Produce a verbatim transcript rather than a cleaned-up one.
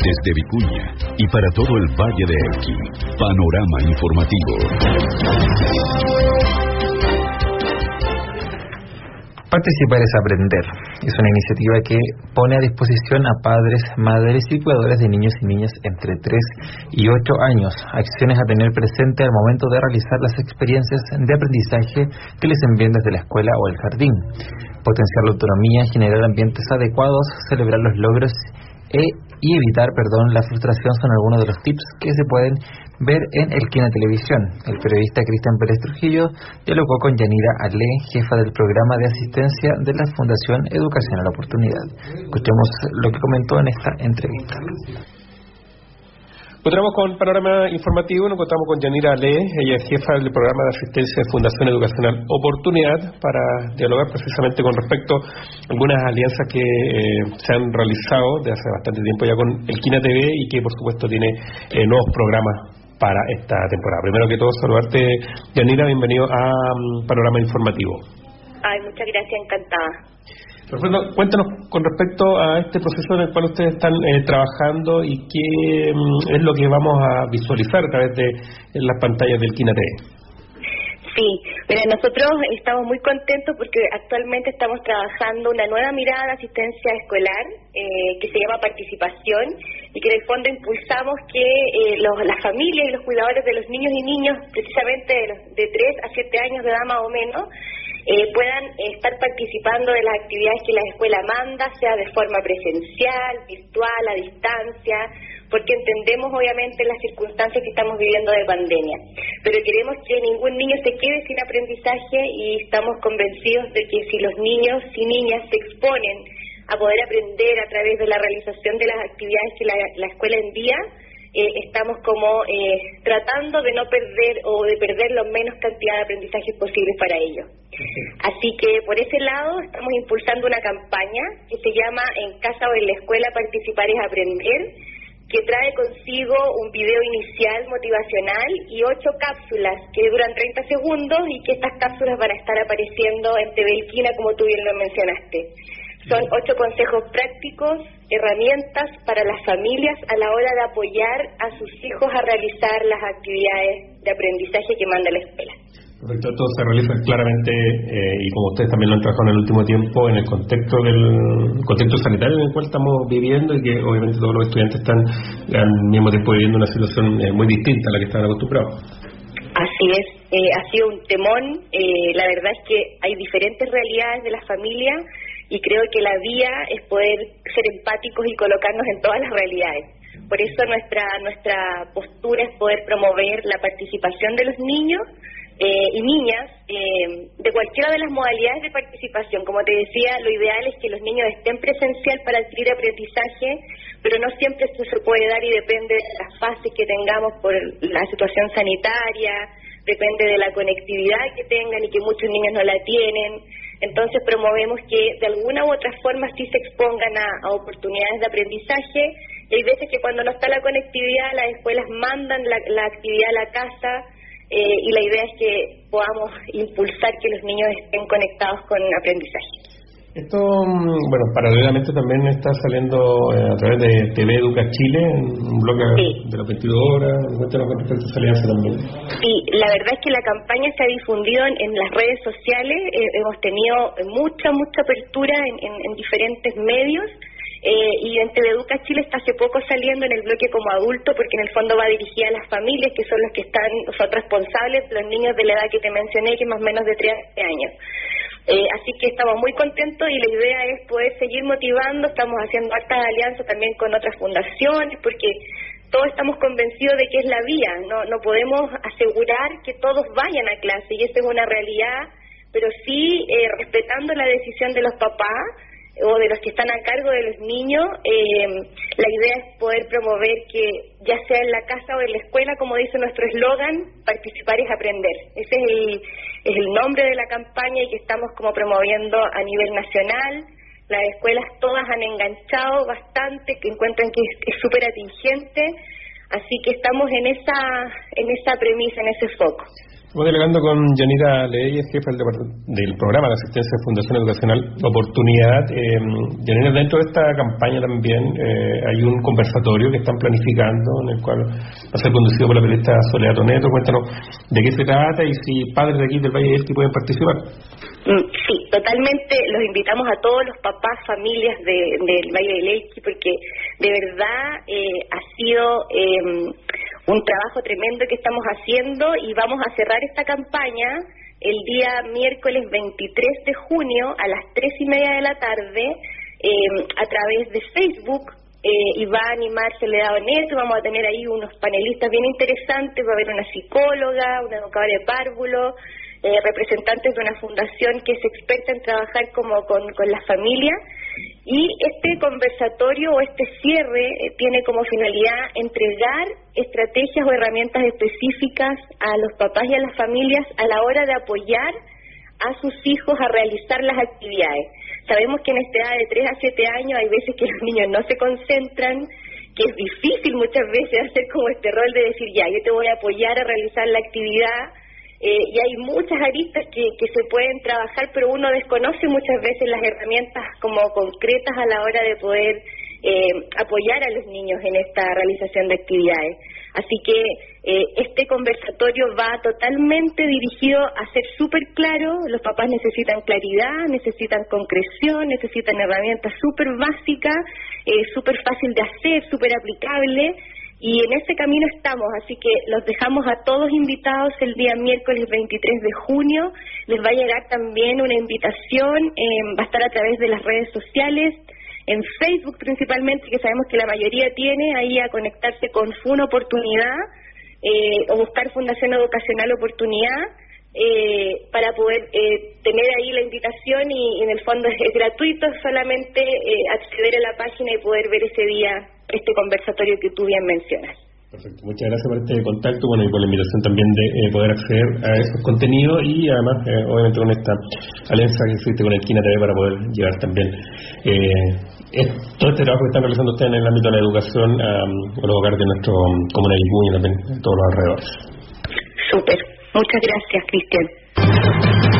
Desde Vicuña y para todo el Valle de Elqui, Panorama Informativo. Participar es aprender. Es una iniciativa que pone a disposición a padres, madres y cuidadores de niños y niñas entre tres y ocho años acciones a tener presente al momento de realizar las experiencias de aprendizaje que les envían desde la escuela o el jardín. Potenciar la autonomía, generar ambientes adecuados, celebrar los logros e, y evitar perdón, la frustración son algunos de los tips que se pueden ver en Elquina Televisión. El periodista Cristian Pérez Trujillo dialogó con Yanira Ale, jefa del programa de asistencia de la Fundación Educación a la Oportunidad. Escuchemos lo que comentó en esta entrevista. Continuamos con Panorama Informativo. Nos encontramos con Yanira Ale, ella es jefa del programa de asistencia de Fundación Educacional Oportunidad, para dialogar precisamente con respecto a algunas alianzas que eh, se han realizado de hace bastante tiempo ya con Elquina T V y que por supuesto tiene eh, nuevos programas para esta temporada. Primero que todo, saludarte, Yanira, bienvenido a um, Panorama Informativo. Ay, muchas gracias, encantada. Perfecto. Cuéntanos con respecto a este proceso en el cual ustedes están eh, trabajando y qué um, es lo que vamos a visualizar a través de en las pantallas del Elquina T V. Sí, mira, nosotros estamos muy contentos porque actualmente estamos trabajando una nueva mirada de asistencia escolar eh, que se llama participación, y que en el fondo impulsamos que eh, los, las familias y los cuidadores de los niños y niños, precisamente de, los, de tres a siete años de edad más o menos, eh, puedan eh, estar participando de las actividades que la escuela manda, sea de forma presencial, virtual, a distancia, porque entendemos obviamente las circunstancias que estamos viviendo de pandemia, pero queremos que ningún niño se quede sin aprendizaje, y estamos convencidos de que si los niños y niñas se exponen a poder aprender a través de la realización de las actividades que la, la escuela envía, eh, estamos como eh, tratando de no perder o de perder la menos cantidad de aprendizajes posibles para ellos. Así que por ese lado estamos impulsando una campaña que se llama En casa o en la escuela participar es aprender, que trae consigo un video inicial motivacional y ocho cápsulas que duran treinta segundos, y que estas cápsulas van a estar apareciendo en T V Elquina, como tú bien lo mencionaste. Son ocho consejos prácticos, herramientas para las familias a la hora de apoyar a sus hijos a realizar las actividades de aprendizaje que manda la escuela. Perfecto, esto se realiza claramente, eh, y como ustedes también lo han trabajado en el último tiempo, en el contexto del contexto sanitario en el cual estamos viviendo, y que obviamente todos los estudiantes están al mismo tiempo viviendo una situación eh, muy distinta a la que estaban acostumbrados. Así es, eh, ha sido un temón. Eh, la verdad es que hay diferentes realidades de la familia, y creo que la vía es poder ser empáticos y colocarnos en todas las realidades. Por eso nuestra nuestra postura es poder promover la participación de los niños eh, y niñas eh, de cualquiera de las modalidades de participación. Como te decía, lo ideal es que los niños estén presencial para adquirir aprendizaje, pero no siempre esto se puede dar, y depende de las fases que tengamos por la situación sanitaria, depende de la conectividad que tengan, y que muchos niños no la tienen. Entonces promovemos que de alguna u otra forma sí se expongan a, a oportunidades de aprendizaje, y hay veces que cuando no está la conectividad, las escuelas mandan la, la actividad a la casa, eh, y la idea es que podamos impulsar que los niños estén conectados con aprendizaje. Esto, bueno, paralelamente también está saliendo eh, a través de T V Educa Chile, en un blog sí. de las veintidós horas. Cuéntanos con respecto a esa alianza también. Sí, la verdad es que la campaña se ha difundido en, en las redes sociales. Eh, hemos tenido mucha, mucha apertura en, en, en diferentes medios. Eh, y en T V Educa Chile está hace poco saliendo en el bloque como adulto, porque en el fondo va dirigida a las familias, que son los que están, son responsables, los niños de la edad que te mencioné, que más o menos de tres años. Eh, así que estamos muy contentos, y la idea es poder seguir motivando. Estamos haciendo hartas alianzas también con otras fundaciones, porque todos estamos convencidos de que es la vía. No, no podemos asegurar que todos vayan a clase, y esa es una realidad, pero sí eh, respetando la decisión de los papás o de los que están a cargo de los niños. Eh, la idea es poder promover que, ya sea en la casa o en la escuela, como dice nuestro eslogan, participar es aprender. Ese es el, es el nombre de la campaña, y que estamos como promoviendo a nivel nacional. Las escuelas todas han enganchado bastante, que encuentran que es súper atingente, así que estamos en esa en esa premisa, en ese foco. Estamos dialogando con Yanira Leyes, jefa del, del programa de asistencia de Fundación Educacional Oportunidad. Eh, Yanira, dentro de esta campaña también eh, hay un conversatorio que están planificando, en el cual va a ser conducido por la periodista Soledad Toneto. Cuéntanos de qué se trata y si padres de aquí del Valle del Elqui pueden participar. Sí, totalmente los invitamos a todos los papás, familias de, del Valle del Elqui, porque de verdad eh, ha sido eh, un trabajo tremendo que estamos haciendo, y vamos a cerrar esta campaña el día miércoles veintitrés de junio a las tres y media de la tarde eh, a través de Facebook. Eh, y va a animar Soledad Toneto. Vamos a tener ahí unos panelistas bien interesantes. Va a haber una psicóloga, una educadora de párvulo, eh, representantes de una fundación que es experta en trabajar como con, con las familias. Y este conversatorio o este cierre eh, tiene como finalidad entregar estrategias o herramientas específicas a los papás y a las familias a la hora de apoyar a sus hijos a realizar las actividades. Sabemos que en esta edad de tres a siete años hay veces que los niños no se concentran, que es difícil muchas veces hacer como este rol de decir, ya, yo te voy a apoyar a realizar la actividad, eh, y hay muchas aristas que, que se pueden trabajar, pero uno desconoce muchas veces las herramientas como concretas a la hora de poder eh, apoyar a los niños en esta realización de actividades. Así que eh, este conversatorio va totalmente dirigido a ser súper claro. Los papás necesitan claridad, necesitan concreción, necesitan herramientas súper básicas, eh, súper fácil de hacer, súper aplicable, y en ese camino estamos. Así que los dejamos a todos invitados el día miércoles veintitrés de junio. Les va a llegar también una invitación, eh, va a estar a través de las redes sociales, en Facebook principalmente, que sabemos que la mayoría tiene, ahí a conectarse con Fun Oportunidad, eh, o buscar Fundación Educacional Oportunidad, eh, para poder eh, tener ahí la invitación, y, y en el fondo es, es gratuito, solamente eh, acceder a la página y poder ver ese día este conversatorio que tú bien mencionas. Perfecto, muchas gracias por este contacto, bueno, y por la invitación también de eh, poder acceder a esos contenidos, y además, eh, obviamente, con esta alianza que existe con Elquina T V para poder llevar también eh, es, todo este trabajo que están realizando ustedes en el ámbito de la educación a, a los hogares de nuestro comuna de Vicuña y también en todos los alrededores. Súper, muchas gracias, Cristian.